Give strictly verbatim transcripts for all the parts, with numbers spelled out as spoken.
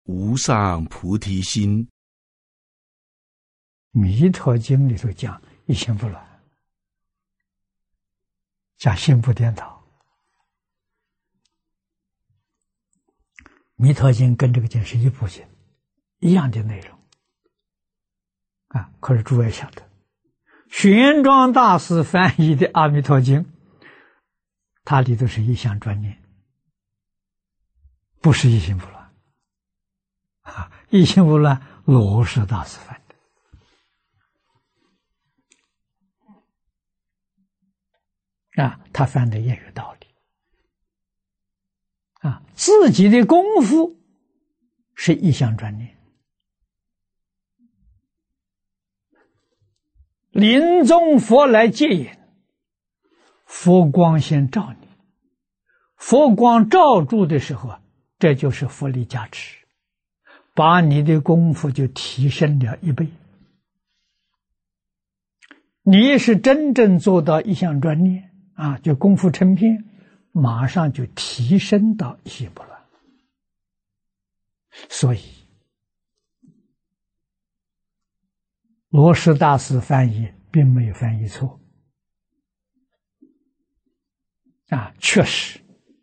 无上菩提心。 弥陀经里头讲一心不乱，讲心不颠倒。弥陀经跟这个经是一部经，一样的内容啊。可是诸位晓得，玄奘大师翻译的《阿弥陀经》，它里头是一向专念，不是一心不乱啊。一心不乱，罗什大师翻的啊，他翻的也有道理啊。自己的功夫是一向专念，临终佛来接引，佛光先照你，佛光照住的时候，这就是佛力加持，把你的功夫就提升了一倍。你是真正做到一向专念啊，就功夫成片，马上就提升到一心不乱。所以罗什大师翻译并没有翻译错啊，确实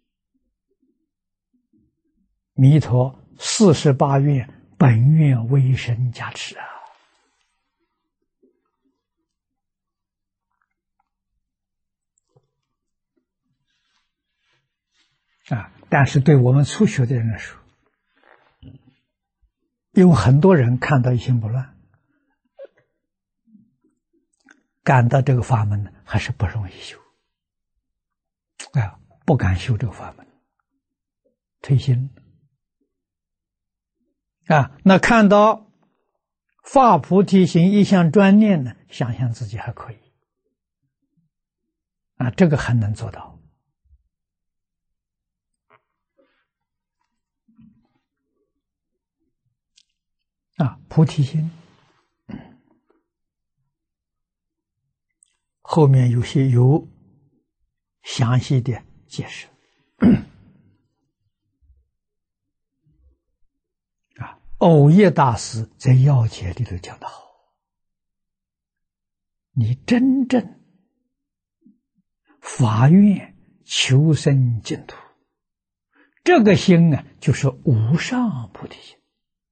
弥陀四十八愿本愿威神加持啊。啊！但是对我们初学的人来说，有很多人看到一心不乱，感到这个法门呢还是不容易修啊，不敢修这个法门，退心啊。那看到发菩提心一向专念呢，想象自己还可以啊，这个还能做到。啊，菩提心后面有些有详细的解释啊。藕叶大师在要解里头讲得好，你真正发愿求生净土，这个心呢，就是无上菩提心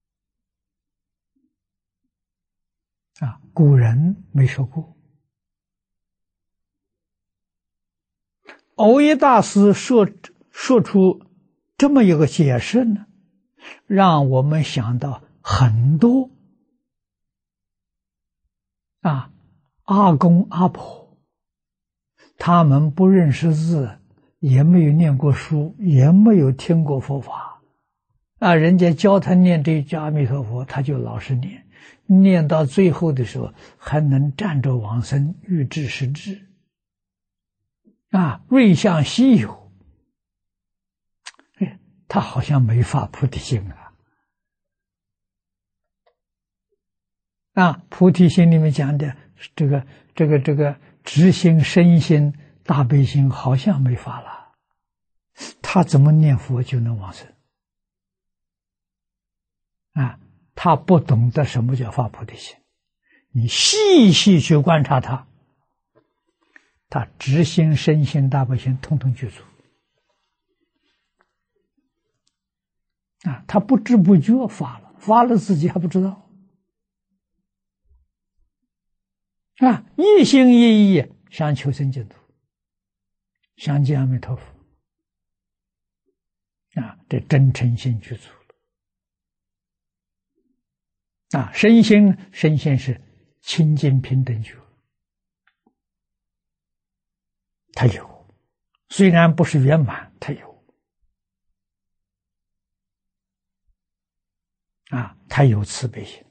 啊，古人没说过。藕叶大师说说出这么一个解释呢，让我们想到很多啊阿公阿婆，他们不认识字，也没有念过书，也没有听过佛法啊，人家教他念这一句阿弥陀佛，他就老实念。念到最后的时候，还能站着往生，欲知实知啊，瑞相稀有。他好像没发菩提心啊！啊，菩提心里面讲的这个这个这个直心、身心、大悲心，好像没发了。他怎么念佛就能往生？啊！他不懂得什么叫发菩提心，你细细去观察他，他直心、身心、大悲心统统具足啊！他不知不觉发了，发了自己还不知道啊！一心一意想求生净土，想见阿弥陀佛啊！这真诚心具足。啊，身心身心是清净平等觉，他有，虽然不是圆满，他有啊，他有慈悲心